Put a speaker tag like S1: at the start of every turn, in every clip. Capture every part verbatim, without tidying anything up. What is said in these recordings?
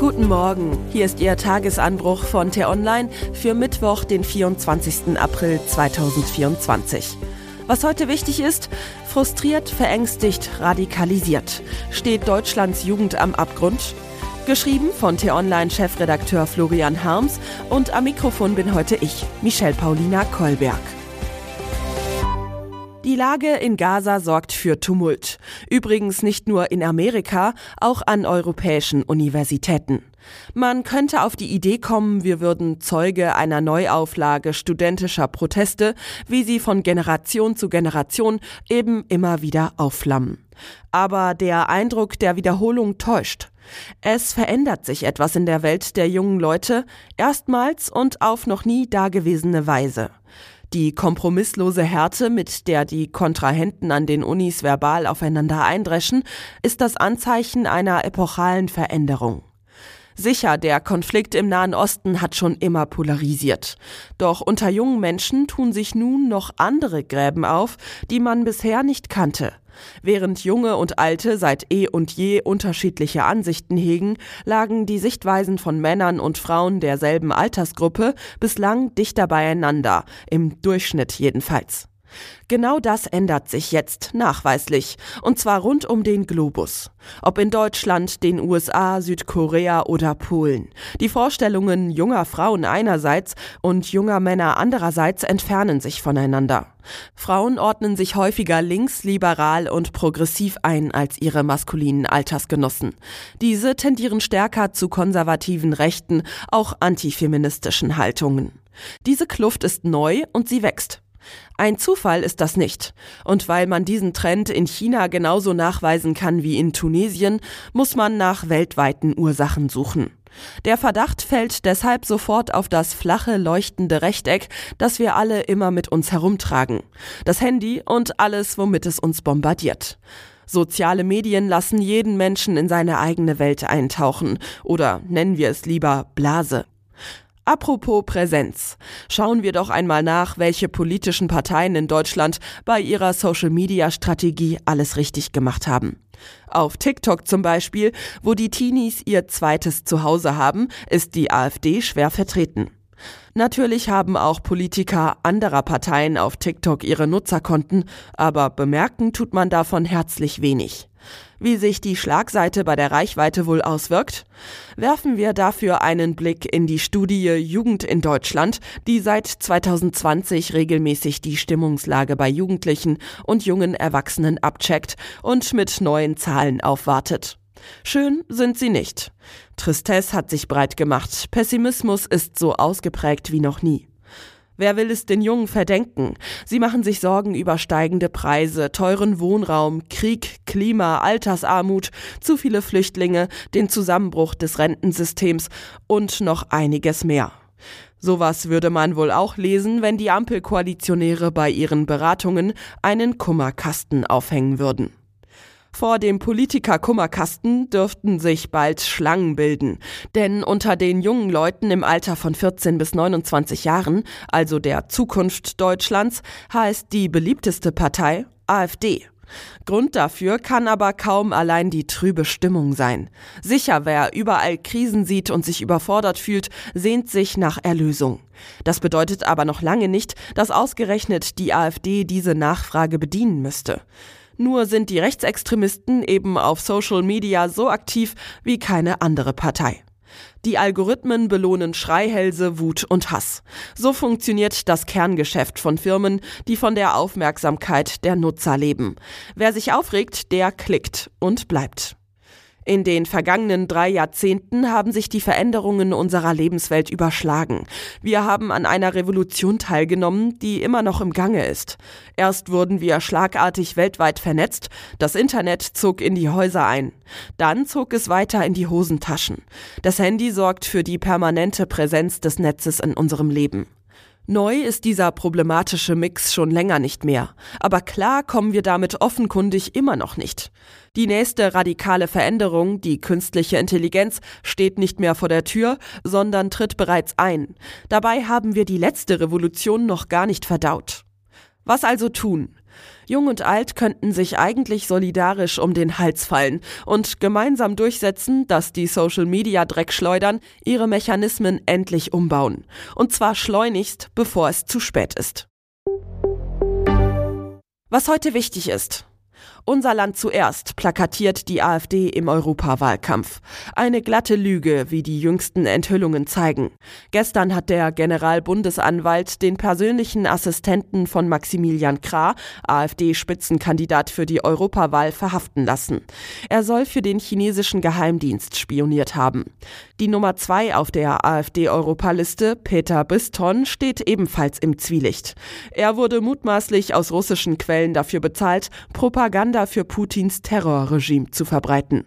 S1: Guten Morgen, hier ist Ihr Tagesanbruch von T-Online für Mittwoch, den vierundzwanzigsten April zweitausendvierundzwanzig. Was heute wichtig ist: frustriert, verängstigt, radikalisiert. Steht Deutschlands Jugend am Abgrund? Geschrieben von T-Online-Chefredakteur Florian Harms und am Mikrofon bin heute ich, Michelle Paulina Kolberg. Die Lage in Gaza sorgt für Tumult. Übrigens nicht nur in Amerika, auch an europäischen Universitäten. Man könnte auf die Idee kommen, wir würden Zeuge einer Neuauflage studentischer Proteste, wie sie von Generation zu Generation eben immer wieder aufflammen. Aber der Eindruck der Wiederholung täuscht. Es verändert sich etwas in der Welt der jungen Leute, erstmals und auf noch nie dagewesene Weise. Die kompromisslose Härte, mit der die Kontrahenten an den Unis verbal aufeinander eindreschen, ist das Anzeichen einer epochalen Veränderung. Sicher, der Konflikt im Nahen Osten hat schon immer polarisiert. Doch unter jungen Menschen tun sich nun noch andere Gräben auf, die man bisher nicht kannte. Während Junge und Alte seit eh und je unterschiedliche Ansichten hegen, lagen die Sichtweisen von Männern und Frauen derselben Altersgruppe bislang dichter beieinander, im Durchschnitt jedenfalls. Genau das ändert sich jetzt nachweislich, und zwar rund um den Globus. Ob in Deutschland, den U S A, Südkorea oder Polen. Die Vorstellungen junger Frauen einerseits und junger Männer andererseits entfernen sich voneinander. Frauen ordnen sich häufiger links, liberal und progressiv ein als ihre maskulinen Altersgenossen. Diese tendieren stärker zu konservativen rechten, auch antifeministischen Haltungen. Diese Kluft ist neu und sie wächst. Ein Zufall ist das nicht. Und weil man diesen Trend in China genauso nachweisen kann wie in Tunesien, muss man nach weltweiten Ursachen suchen. Der Verdacht fällt deshalb sofort auf das flache, leuchtende Rechteck, das wir alle immer mit uns herumtragen. Das Handy und alles, womit es uns bombardiert. Soziale Medien lassen jeden Menschen in seine eigene Welt eintauchen. Oder nennen wir es lieber Blase. Apropos Präsenz. Schauen wir doch einmal nach, welche politischen Parteien in Deutschland bei ihrer Social-Media-Strategie alles richtig gemacht haben. Auf TikTok zum Beispiel, wo die Teenies ihr zweites Zuhause haben, ist die AfD schwer vertreten. Natürlich haben auch Politiker anderer Parteien auf TikTok ihre Nutzerkonten, aber bemerken tut man davon herzlich wenig. Wie sich die Schlagseite bei der Reichweite wohl auswirkt? Werfen wir dafür einen Blick in die Studie Jugend in Deutschland, die seit zweitausendzwanzig regelmäßig die Stimmungslage bei Jugendlichen und jungen Erwachsenen abcheckt und mit neuen Zahlen aufwartet. Schön sind sie nicht. Tristesse hat sich breit gemacht, Pessimismus ist so ausgeprägt wie noch nie. Wer will es den Jungen verdenken? Sie machen sich Sorgen über steigende Preise, teuren Wohnraum, Krieg, Klima, Altersarmut, zu viele Flüchtlinge, den Zusammenbruch des Rentensystems und noch einiges mehr. Sowas würde man wohl auch lesen, wenn die Ampelkoalitionäre bei ihren Beratungen einen Kummerkasten aufhängen würden. Vor dem Politiker-Kummerkasten dürften sich bald Schlangen bilden. Denn unter den jungen Leuten im Alter von vierzehn bis neunundzwanzig Jahren, also der Zukunft Deutschlands, heißt die beliebteste Partei AfD. Grund dafür kann aber kaum allein die trübe Stimmung sein. Sicher, wer überall Krisen sieht und sich überfordert fühlt, sehnt sich nach Erlösung. Das bedeutet aber noch lange nicht, dass ausgerechnet die AfD diese Nachfrage bedienen müsste. Nur sind die Rechtsextremisten eben auf Social Media so aktiv wie keine andere Partei. Die Algorithmen belohnen Schreihälse, Wut und Hass. So funktioniert das Kerngeschäft von Firmen, die von der Aufmerksamkeit der Nutzer leben. Wer sich aufregt, der klickt und bleibt. In den vergangenen drei Jahrzehnten haben sich die Veränderungen unserer Lebenswelt überschlagen. Wir haben an einer Revolution teilgenommen, die immer noch im Gange ist. Erst wurden wir schlagartig weltweit vernetzt, das Internet zog in die Häuser ein. Dann zog es weiter in die Hosentaschen. Das Handy sorgt für die permanente Präsenz des Netzes in unserem Leben. Neu ist dieser problematische Mix schon länger nicht mehr. Aber klar kommen wir damit offenkundig immer noch nicht. Die nächste radikale Veränderung, die künstliche Intelligenz, steht nicht mehr vor der Tür, sondern tritt bereits ein. Dabei haben wir die letzte Revolution noch gar nicht verdaut. Was also tun? Jung und Alt könnten sich eigentlich solidarisch um den Hals fallen und gemeinsam durchsetzen, dass die Social-Media-Dreckschleudern ihre Mechanismen endlich umbauen. Und zwar schleunigst, bevor es zu spät ist. Was heute wichtig ist: Unser Land zuerst plakatiert die AfD im Europawahlkampf. Eine glatte Lüge, wie die jüngsten Enthüllungen zeigen. Gestern hat der Generalbundesanwalt den persönlichen Assistenten von Maximilian Krah, AfD-Spitzenkandidat für die Europawahl, verhaften lassen. Er soll für den chinesischen Geheimdienst spioniert haben. Die Nummer zwei auf der AfD-Europaliste, Peter Biston, steht ebenfalls im Zwielicht. Er wurde mutmaßlich aus russischen Quellen dafür bezahlt, Propaganda für Putins Terrorregime zu verbreiten.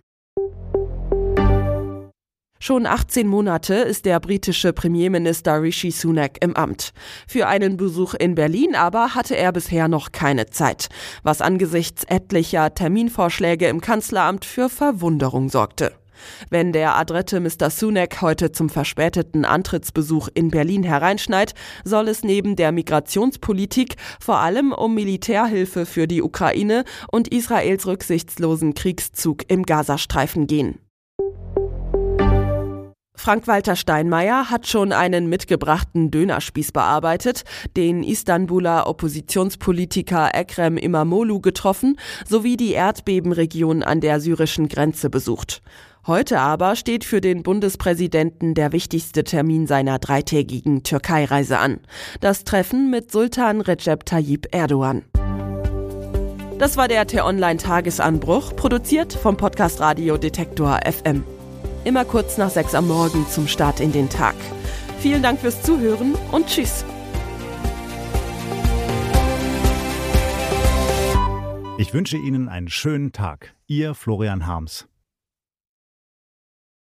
S1: Schon achtzehn Monate ist der britische Premierminister Rishi Sunak im Amt. Für einen Besuch in Berlin aber hatte er bisher noch keine Zeit, was angesichts etlicher Terminvorschläge im Kanzleramt für Verwunderung sorgte. Wenn der adrette Mister Sunak heute zum verspäteten Antrittsbesuch in Berlin hereinschneit, soll es neben der Migrationspolitik vor allem um Militärhilfe für die Ukraine und Israels rücksichtslosen Kriegszug im Gazastreifen gehen. Frank-Walter Steinmeier hat schon einen mitgebrachten Dönerspieß bearbeitet, den Istanbuler Oppositionspolitiker Ekrem İmamoğlu getroffen sowie die Erdbebenregion an der syrischen Grenze besucht. Heute aber steht für den Bundespräsidenten der wichtigste Termin seiner dreitägigen Türkei-Reise an: das Treffen mit Sultan Recep Tayyip Erdogan. Das war der T-Online-Tagesanbruch, produziert vom Podcast Radio Detektor F M. Immer kurz nach sechs am Morgen zum Start in den Tag. Vielen Dank fürs Zuhören und tschüss.
S2: Ich wünsche Ihnen einen schönen Tag. Ihr Florian Harms.